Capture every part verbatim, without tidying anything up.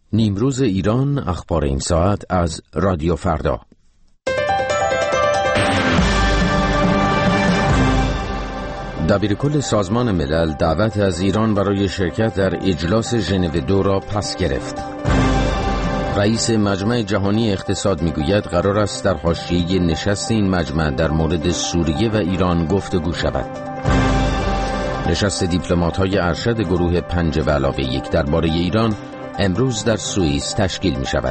نیمروز ایران، اخبار این ساعت از رادیو فردا. دبیرکل سازمان ملل دعوت از ایران برای شرکت در اجلاس ژنو دو را پس گرفت. رئیس مجمع جهانی اقتصاد میگوید قرار است در حاشیه نشست این مجمع در مورد سوریه و ایران گفتگو شود. نشست دیپلمات‌های ارشد گروه پنج به علاوه یک درباره ایران امروز در سوئیس تشکیل می شود.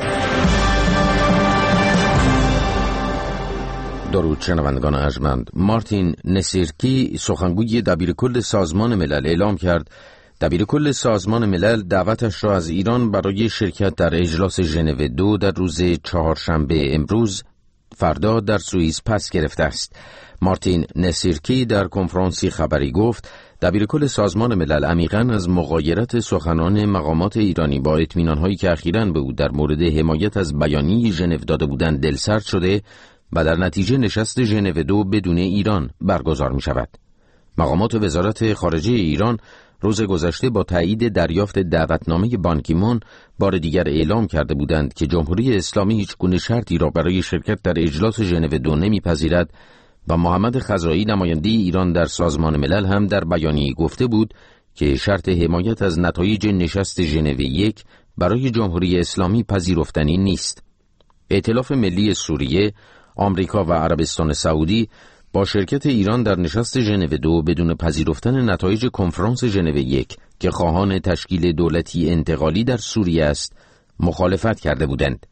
درود شنوندگان ارجمند. مارتین نسیرکی سخنگوی دبیرکل سازمان ملل اعلام کرد دبیرکل سازمان ملل دعوتش را از ایران برای شرکت در اجلاس ژنو دو در روز چهارشنبه امروز فردا در سوئیس پس گرفته است. مارتین نسیرکی در کنفرانسی خبری گفت دبیرکل سازمان ملل عمیقاً از مغایرت سخنان مقامات ایرانی با اطمینان‌هایی که اخیراً به او در مورد حمایت از بیانیه ژنو داده بودند دلسرد شده و در نتیجه نشست ژنو دو بدون ایران برگزار می‌شود. مقامات وزارت خارجه ایران روز گذشته با تایید دریافت دعوتنامه بان کی مون بار دیگر اعلام کرده بودند که جمهوری اسلامی هیچگونه شرطی را برای شرکت در اجلاس ژنو دو نمی‌پذیرد و محمد خزائی نماینده ایران در سازمان ملل هم در بیانیه گفته بود که شرط حمایت از نتایج نشست ژنو یک برای جمهوری اسلامی پذیرفتنی نیست. ائتلاف ملی سوریه، آمریکا و عربستان سعودی با شرکت ایران در نشست ژنو دو بدون پذیرفتن نتایج کنفرانس ژنو یک که خواهان تشکیل دولتی انتقالی در سوریه است، مخالفت کرده بودند.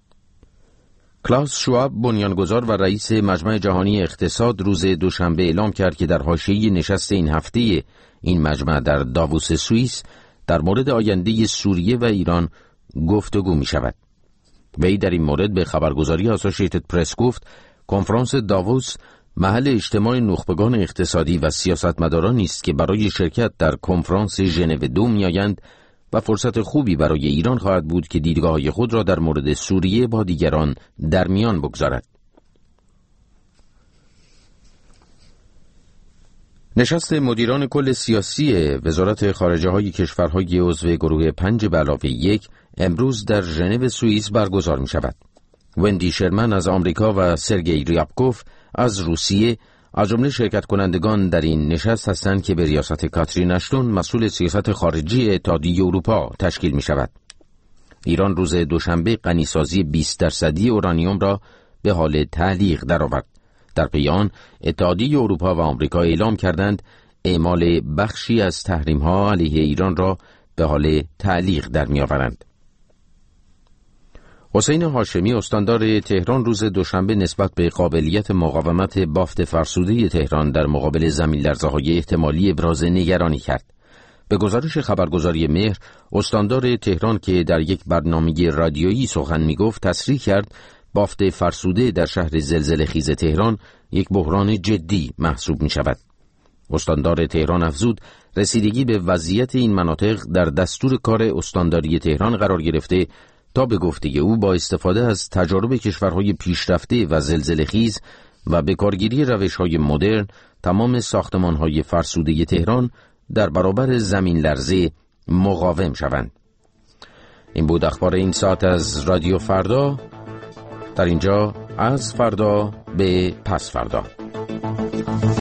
کلاوس شواب بنیانگذار و رئیس مجمع جهانی اقتصاد روز دوشنبه اعلام کرد که در حاشیه نشست این هفته این مجمع در داووس سوئیس در مورد آینده سوریه و ایران گفتگو می شود. وی در این مورد به خبرگزاری آسوشیتد پرس گفت کنفرانس داووس محل اجتماع نخبگان اقتصادی و سیاستمدارانی است که برای شرکت در کنفرانس ژنو دو میآیند و فرصت خوبی برای ایران خواهد بود که دیدگاه‌های خود را در مورد سوریه با دیگران در میان بگذارد. نشست مدیران کل سیاسی وزارت خارجه های کشورهای عضو گروه پنج به علاوه یک امروز در ژنو سوئیس برگزار می شود. وندی شرمن از آمریکا و سرگئی ریابکوف از روسیه از جمله شرکت کنندگان در این نشست هستند که به ریاست کاترین اشتون مسئول سیاست خارجی اتحادیه اروپا تشکیل می شود. ایران روز دوشنبه غنیسازی بیست درصدی اورانیوم را به حال تعلیق درآورد. در پی آن اتحادیه اروپا و آمریکا اعلام کردند اعمال بخشی از تحریم‌ها علیه ایران را به حال تعلیق در می‌آورند. حسین هاشمی استاندار تهران روز دوشنبه نسبت به قابلیت مقاومت بافت فرسوده تهران در مقابل زمین‌لرزه‌های احتمالی ابراز نگرانی کرد. به گزارش خبرگزاری مهر، استاندار تهران که در یک برنامه رادیویی سخن می‌گفت تصریح کرد بافت فرسوده در شهر زلزله‌خیز تهران یک بحران جدی محسوب می‌شود. استاندار تهران افزود رسیدگی به وضعیت این مناطق در دستور کار استانداری تهران قرار گرفته تا به گفته او با استفاده از تجارب کشورهای پیشرفته و زلزله‌خیز و به کارگیری روش‌های مدرن تمام ساختمان‌های فرسوده تهران در برابر زمین لرزه مقاوم شوند. این بود اخبار این ساعت از رادیو فردا. در اینجا از فردا به پس فردا.